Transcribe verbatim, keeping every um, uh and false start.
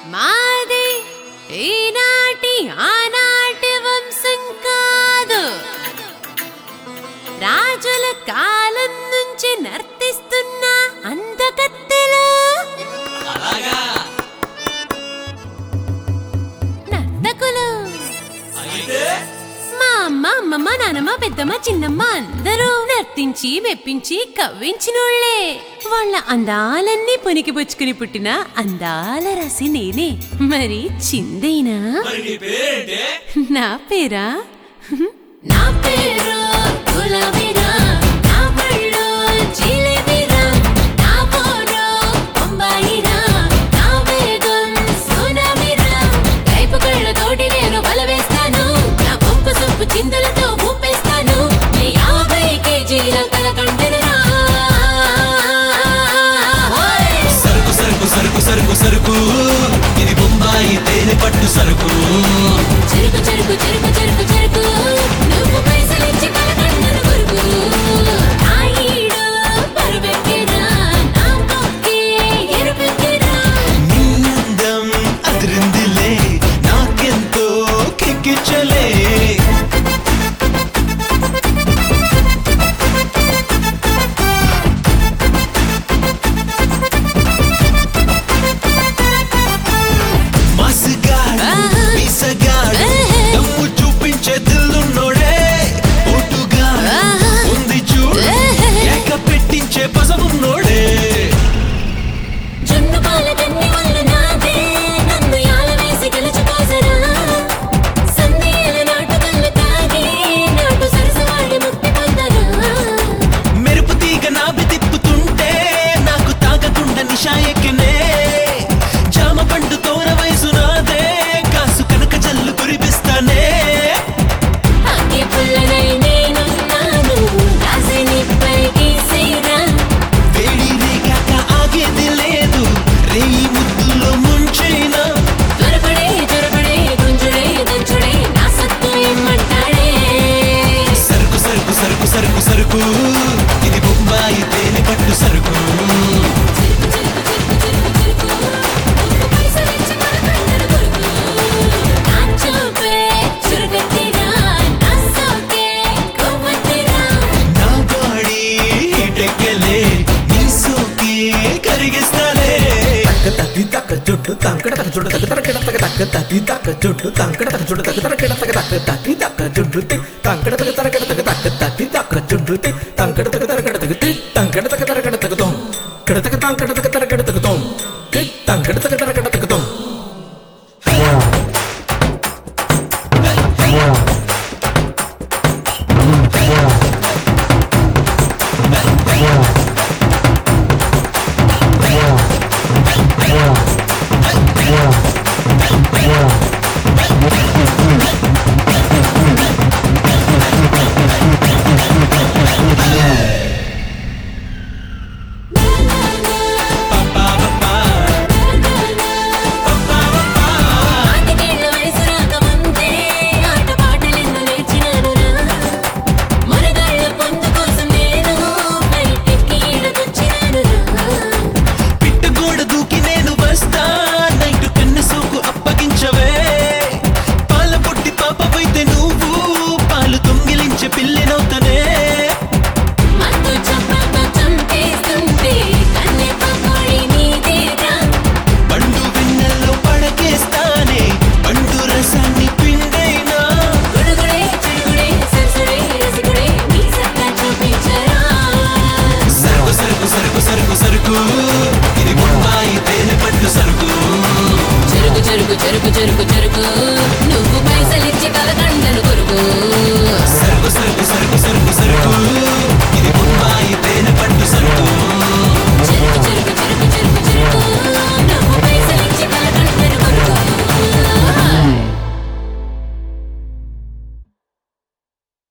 మాది ఈనాటి ఆనాటి వంశం కాదు, రాజుల కాలం నుంచి నర్తిస్తున్న అందకత్తెలు. నర్తకులు మా అమ్మ, అమ్మమ్మ, నానమ్మ, పెద్దమ్మ, చిన్నమ్మ అందరూ నర్తించి మెప్పించి కవ్వించినోళ్లే. వాళ్ళ అందాలన్నీ పొనికి పుచ్చుకుని పుట్టిన అందాల రాసి నేనే. మరి చిందేనా? నా పేరా నా పేరు గులాబీరా, నా బళ్ళు జిలేబీరా, నా బోరు బొంబాయిరా, నా వేగం సునామీరా. కైపు కళ్ళతోటి నేను బలవేస్తాను, నా పంపు సొప్పు చిందులతో ఊపేస్తాను. నీ యాభై కేజీల కలకండరా. సరుకు సరుకు సరుకు సరుకు సరుకు ఇది బొంబాయి తేనె పట్టు సరుకు. చెరుకు చెరుకు చెరుకు చెరుకు చెరుకు నువ్వు పైసలిచ్చి కలకండను కొరుకు. నా ఈడు పరువెక్కిరా, నా మొక్కి ఎరుపెక్కిరా. నీ అందం అదిరిందిలే, నాకెంతో కిక్కిచ్చలే. మసిగాడు మీసగాడు దమ్ము చూపించే దిల్లున్నోడే. ఓటుగాడు ఉంది చూడు, ఏక పెట్టించే పసమున్నోడే. జున్ను పాల కన్ని వల్ల నాదే, నన్ను యాల వేసి గెలుచుకోసరా. సందేల నాటు కళ్ళు తాగి నాటు సరసవాడి ముక్తి పొందరా. మెరుపు తీగ నాభి తిప్పుతుంటే నాకు తాగకుండా నిషా ఎక్కినే. జామ పండు తోర వయసు నాదే, కాసు కనక జల్లు కురిపిస్తానే. అగ్గి పుల్లనై నేనున్నాను, రాసి నిప్పై గీసేరా. వేడి రేగాక ఆగేది లేదు, రేయి ముద్దులో ముంచైనా. త్వరపడే త్వరపడే గుంజుడే దంచుడే, నా సత్తు ఇమ్మంటాడే. సరుకు సరుకు సరుకు సరుకు సరుకు ఇది బొంబాయి తేనె పట్టు సరుకు. చిరుకు చిరుకు చిరుకు చిరుకు చిరుకు నువ్వు పైసలిచ్చి కలకండను కొరుకు. నా చూపే చురుకెత్తిరా, నా సోకే కొవ్వొత్తిరా. నా బాడీ హీటెక్కలే, నీ సోకి కరిగిస్తాలే. తగ్గి తగ్గ జుట్టు తంకడ తగ్గ జుట్టు తగ్గ తరకడ తగ్గ తగ్గ తగ్గి తగ్గ జుట్టు తంకడ తగ్గ జుట్టు తగ్గ తరకడ తగ్గ తగ్గ తగ్గి తగ్గ జుట్టు తి తంకడ తగ్గ తరకడ తగ్గ తగ్గ తగ్గి తగ్గ జుట్టు తి తంకడ తగ్గ తరకడ తగ్గ తి తంకడ తగ్గ తరకడ తగ్గ తోం కడ తగ్గ తంకడ తగ్గ తరకడ తగ్గ తోం తి తంకడ తగ్గ తరకడ తగ్గ తోం. ఆటికేళ్ల వయసు రాకముందే ఆటపాటలెన్నో నేర్చినానురా. మునగాళ్ళ పొందు కోసం నేను బయటెక్కి ఈడకొచ్చినానురా. పిట్టగోడ దూకి నేను వస్తా, నైటు కన్ను సోకు అప్పగించవే. పాల పొట్టి పాపవైతే నువ్వు పాలు తొంగిలించే పిల్లెనవుతానే. మత్తు చప్పతో చంపేస్తుంటే కన్నె పకోడి నీదేరా. పండు వెన్నెల్లో పడకేస్తానే, పండు రసాన్ని పిండైనా. గుడుగుడే చిడుగుడే సరసడే రసికుడే నీ సత్తా చూపించరా. సరుకు సరుకు సరుకు సరుకు సరుకు ఇది బొంబాయి తేనె పట్టు సరుకు. చెరుకు చెరుకు చెరుకు చెరుకు చెరుకు నువ్వు పైసలిచ్చి కలకండను కొరుకు. సరుకు సరుకు సరుకు సరుకు సరుకు ఇది బొంబాయి తేనె పట్టు సరుకు.